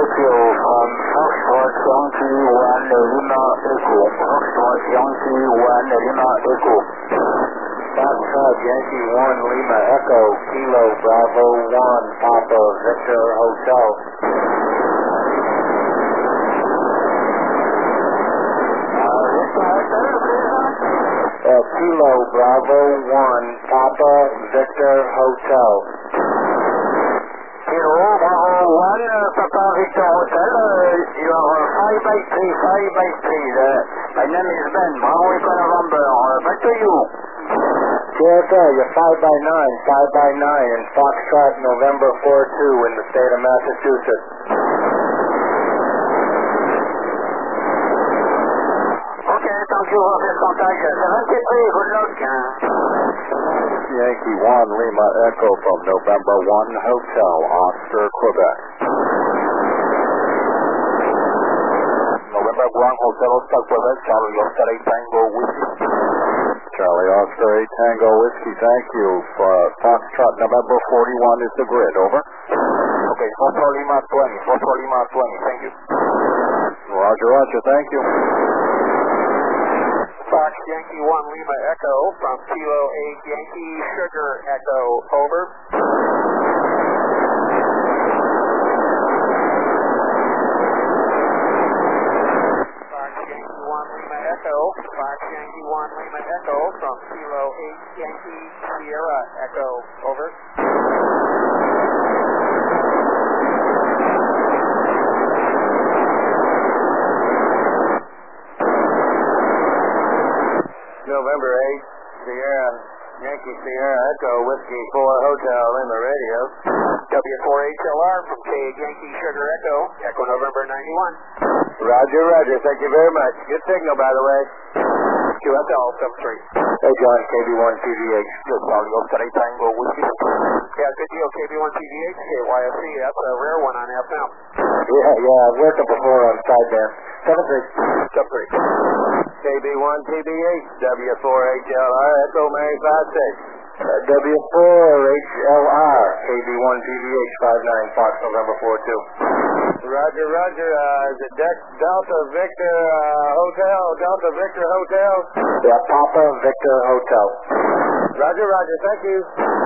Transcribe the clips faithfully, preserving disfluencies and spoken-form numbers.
Tokyo from Foxtrot Yankee one Lima Echo. Foxtrot Yankee one Lima Echo. Foxtrot Yankee one Lima Echo. Kilo Bravo one Papa Victor Hotel. Uh, Kilo Bravo one Papa Victor Hotel. Kilo Bravo one Papa Victor Hotel. Uh, you are five by three, five by three. Uh, my name is Ben. Bravo Echo November. Uh, back to you. Delta, you're five by nine, five by nine in Foxtrot November four two in the state of Massachusetts. Thank you for this contact. seventy-three, good luck. Yankee one Lima Echo from November one Hotel, Oscar, Quebec. November one Hotel, Oscar, Quebec. Charlie Oscar eight Tango Whiskey. Charlie Oscar eight Tango Whiskey, thank you. For Foxtrot November forty-one is the grid, over. Okay, Foxtrot Lima twenty, Foxtrot Lima twenty, thank you. Roger, roger, thank you. Fox Yankee one Lima Echo from Kilo eight Yankee Sugar Echo, over. Fox Yankee one Lima Echo, Fox Yankee one Lima Echo from Kilo eight Yankee Sierra Echo, over. November eighth, Sierra, Yankee Sierra Echo, Whiskey four Hotel, Lima Radio. W four H L R from K eight Yankee Sugar Echo, Echo November ninety-one. Roger, roger, thank you very much. Good signal, by the way. Q S L seven three. Hey, John, K B one T V H. Good, Charlie Oscar eight Tango Whiskey. Yeah, good deal, K B one T V H, K Y S C, that's a rare one on F M. Yeah, yeah, I've worked it before on sideband. seven three. seven three. K B one T B H, W four H L R, Echo Mary five six. Uh, W four H L R, K B one T V H five nine, Fox November four two. Roger, roger, uh, is it De- Delta Victor uh, Hotel, Delta Victor Hotel? Yeah, Papa Victor Hotel. Roger, roger, thank you.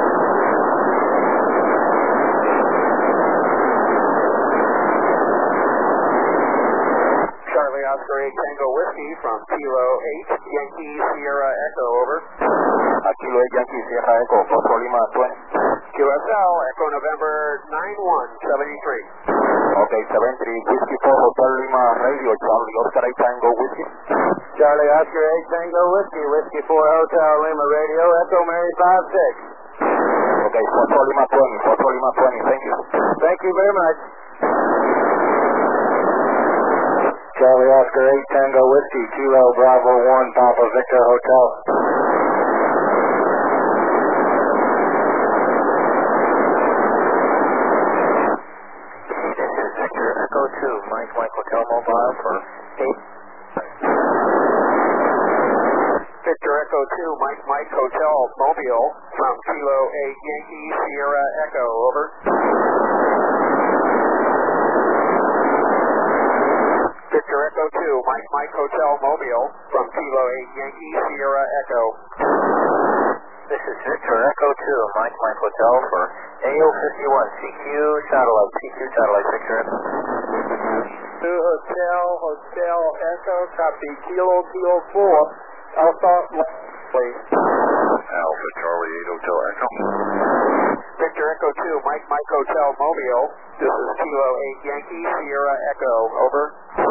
Charlie Oscar eight Tango Whiskey from Kilo eight Yankee Sierra Echo, over. Uh, Kilo eight Yankee Sierra Echo, Foxtrot Lima twenty. Q S L, Echo November nine one seventy-three. Okay, seven three, Whiskey four Hotel Lima Radio, Charlie Oscar eight Tango Whiskey. Charlie Oscar eight Tango Whiskey, Whiskey four Hotel Lima Radio, Echo Mary five six. Okay, Foxtrot Lima twenty, Foxtrot Lima twenty, thank you. Thank you very much. Charlie Oscar eight Tango Whiskey, Kilo Bravo one Papa Victor Hotel. This is Victor Echo two, Mike Mike Hotel Mobile for eight. Victor Echo two, Mike Mike Hotel Mobile from Kilo eight Yankee Sierra Echo, over. Victor Echo two, Mike Mike Hotel Mobile from Kilo eight Yankee Sierra Echo. This is Victor Echo two, Mike Mike Hotel for A O fifty-one, C Q Satellite, C Q Satellite, Victor Echo. Two Hotel, Hotel Echo, copy Kilo Kilo four, Alpha, please. Alpha Charlie eight Hotel Echo. Victor Echo two, Mike Mike Hotel Mobile. This is Kilo eight Yankee Sierra Echo, over.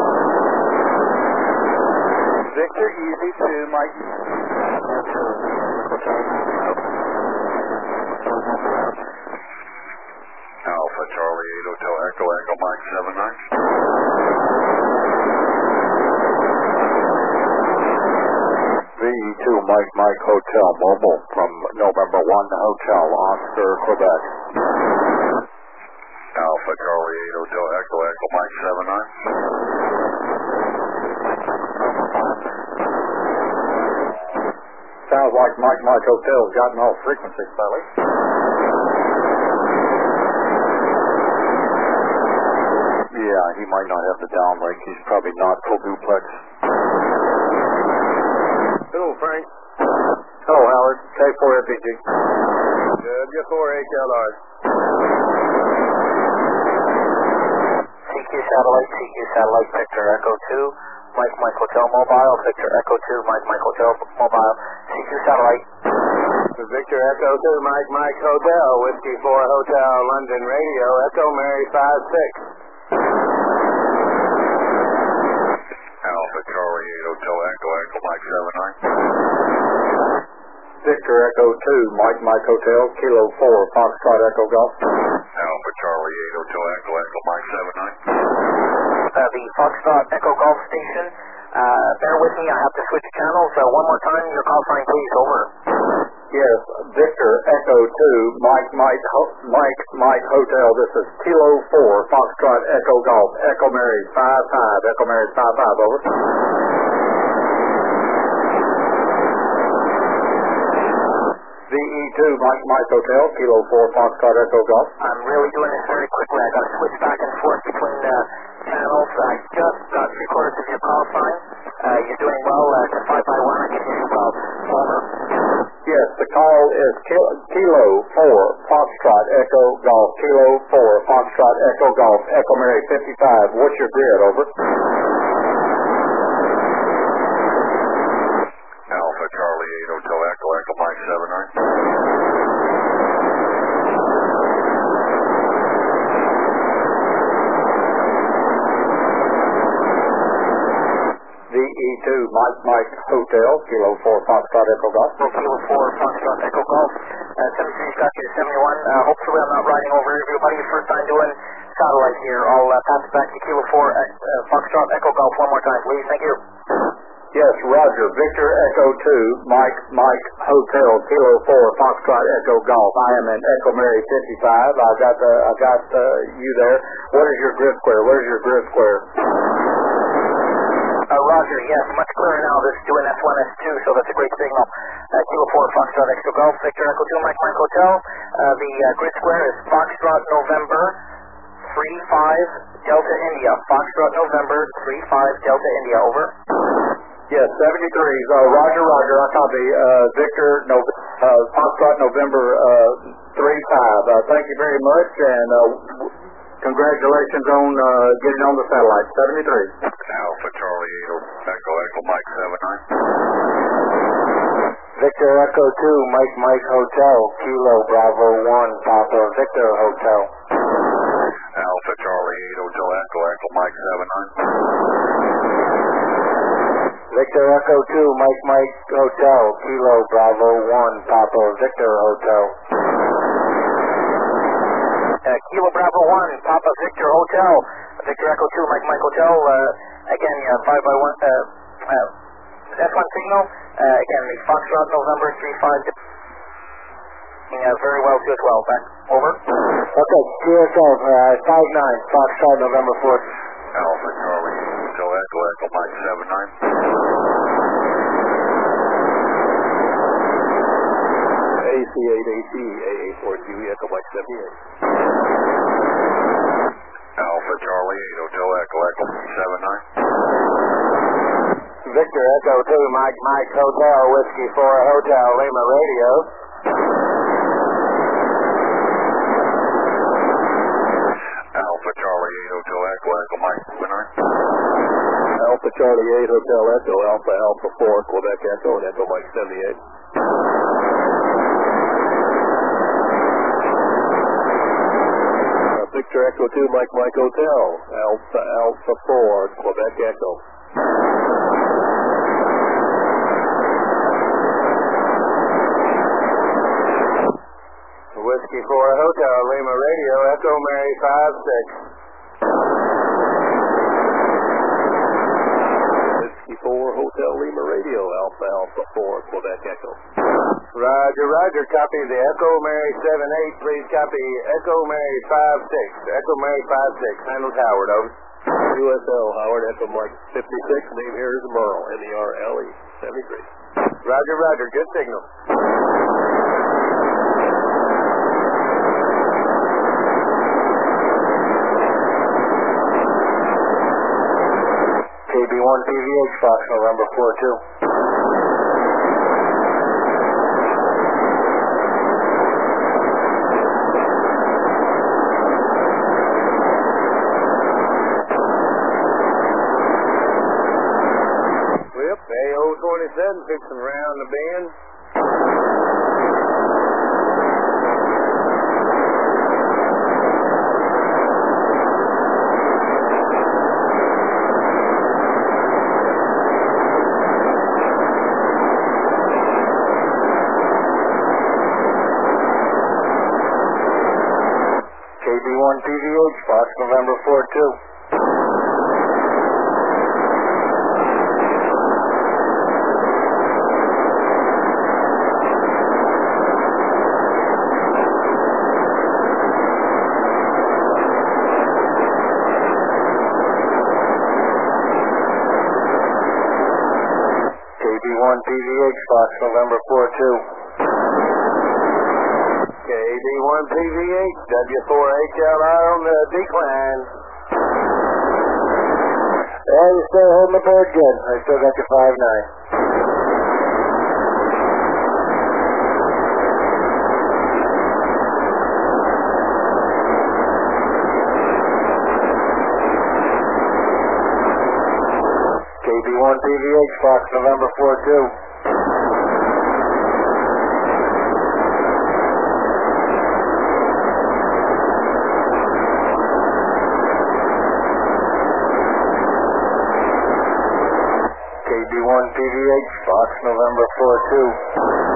Victor Easy two, Mike. Alpha Charlie eight Hotel Echo, Echo Mike seven nine. V E two Mike Mike Hotel Mobile from November one Hotel, Oscar, Quebec. Alpha Charlie eight Hotel Echo, Echo Mike seven nine. Sounds like Mike Mike Hotel's gotten off frequency, Sally. Yeah, Uh, he might not have the downlink. He's probably not full duplex. Hello, Frank. Hello, Howard. K four F E G. W four H L R. C Q satellite, C Q satellite, Victor Echo two, Mike Mike Hotel Mobile, Victor Echo two, Mike Mike Hotel Mobile, C Q satellite. Victor Echo two, Mike Mike Hotel, Whiskey four Hotel, London Radio, Echo Mary five six. Alpha Charlie eight Hotel Echo Echo Mike seven nine. Victor Echo two, Mike Mike Hotel, Kilo four, Foxtrot Echo Golf. Alpha Charlie eight Hotel Echo Echo Mike seven nine. Uh, the Foxtrot Echo Golf Station, uh, bear with me, I have to switch channels. Uh, one more time, your call sign please, over. Yes, Victor Echo two, Mike Mike Ho- Mike Mike Hotel. This is Kilo four, Foxtrot Echo Golf, Echo Mary five five, Echo Mary five five, over. V E two, Mike Mike Hotel, Kilo four, Foxtrot Echo Golf. I'm really doing this very quickly. I got to switch back and forth between uh, channels. I just got three quarters of your call sign. Uh, you're doing well. Uh, to five by one, I can hear you well. Over. Yes, the call is Kilo, Kilo four, Foxtrot Echo Golf, Kilo four, Foxtrot Echo Golf, Echo Mary fifty-five. What's your grid, over? Alpha Charlie eight Hotel Echo Echo Mike seven nine. V E two, Mike Mike Hotel, Kilo four, Foxtrot Echo Golf. Kilo four, Foxtrot Echo Golf. Uh, seventy-three got you to seventy-one. Uh, hopefully I'm not riding over everybody. First time doing satellite here. I'll uh, pass it back to Kilo four, uh, Foxtrot Echo Golf one more time, please. Thank you. Yes, Roger. Victor Echo two, Mike Mike Hotel, Kilo four, Foxtrot Echo Golf. I am in Echo Mary fifty-five. I got the I got uh, you there. What is your grid square? What is your grid square? Uh, Roger, yes, much clearer now. This is doing S one, S two, so that's a great signal. Uh, Kilo four, Foxtrot Echo Golf, Victor Echo two, Mike Mike Hotel. Uh, the uh, grid square is Foxtrot November three five Delta India. Foxtrot November three five Delta India, over. Yes, seventy-three. Uh, Roger, Roger. I copy. Uh, Victor, no, uh, Foxtrot November uh, three five. Uh, thank you very much, and uh, congratulations on uh, getting on the satellite. seventy-three. Alpha Charlie eight Echo Echo Mike seven nine. Victor Echo two, Mike Mike Hotel, Kilo Bravo one, Papa Victor Hotel. Alpha Charlie eight Hotel Echo Echo Mike seven nine. Victor Echo two, Mike Mike Hotel, Kilo Bravo one, Papa Victor Hotel. Uh, Kilo Bravo one, Papa Victor Hotel. Victor Echo two, Mike Mike Hotel. Uh, again, uh, five by one, uh, uh, S one signal. Uh, again, the Foxtrot November three five. Uh, very well too as well. Back. Over. Okay, Q S L uh, five nine, Foxtrot November four. Alpha Charlie Hotel Echo Echo Mike seven nine. A C eight A T, A A four Q E Echo Mike seventy-eight. Alpha Charlie eight Hotel Echo Echo seven nine. Victor Echo two, Mike Mike Hotel, Whiskey four Hotel, Lima Radio. Alpha Charlie eight Hotel Echo Echo Mike seven nine. Alpha Charlie eight Hotel Echo, Alpha Alpha four, Quebec Echo, and Echo Mike seventy-eight. Uh, Victor Echo two, Mike Mike Hotel, Alpha Alpha four, Quebec Echo. Whiskey four Hotel, Lima Radio, Echo Mary five six. Whiskey four Hotel, Lima Radio, Alpha Alpha four, Quebec Echo. Roger, Roger, copy the Echo Mary seven eight, please copy Echo Mary five six. Echo Mary five six, handles Howard, over. U S L, Howard, Echo Mark fifty-six, name here is Merle, M E R L E, seventy-three. Roger, Roger, good signal. B one P V H, Fox November four two. Yep, A O twenty-seven, fixing around the bend. K B one P V H, Fox November four two. K B one P V H, Fox November four two. K B one P V H, W four H L I on the decline. Yeah, you're still holding the board good. I still got your five nine. K B one P V H, Fox November four two. K B one P V H, Fox November four two.